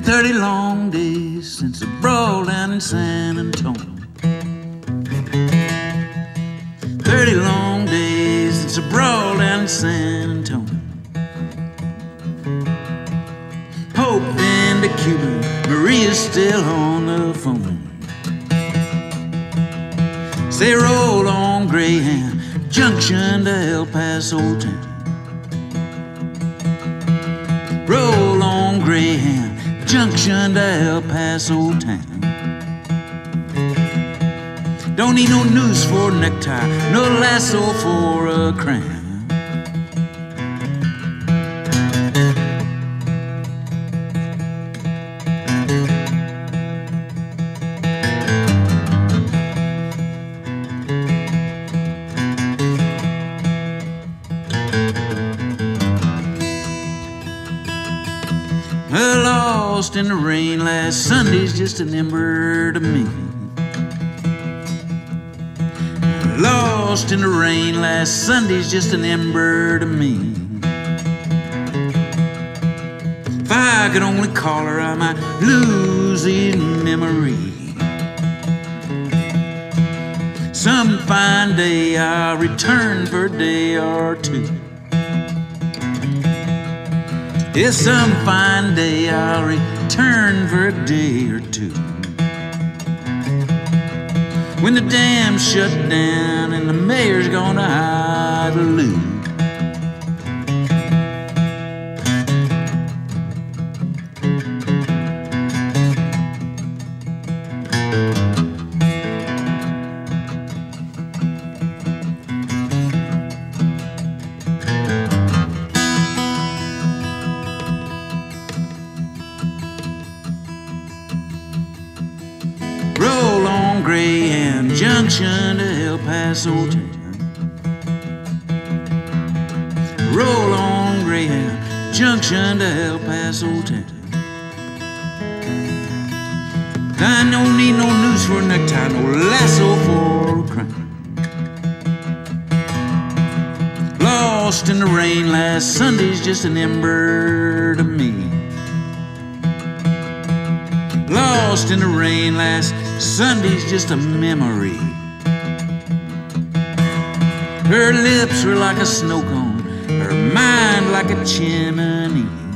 30 long days since I brawled down in San Antonio. 30 long days since I brawled down in San Antonio. Hope and the Cuban, Maria's still on the phone. Say roll on Greyhound, Junction to El Paso town. Roll on Greyhound, Junction to El Paso town. Don't need no noose for a necktie, no lasso for a crown. Lost in the rain last Sunday's just an ember to me. Lost in the rain last Sunday's just an ember to me. If I could only call her, I might lose his memory. Some fine day I'll return for a day or two. Yeah, some fine day I'll return for a day or two. When the dam's shut down and the mayor's gonna Idlewild. Roll on Greyhound, Junction to El Paso town. Roll on Greyhound, Junction to El Paso town. I don't need no noose for a necktie, no lasso for a crown. Lost in the rain last Sunday's just an ember to me. Lost in the rain last Sunday's just a memory. Her lips were like a snow cone, her mind like a chimney.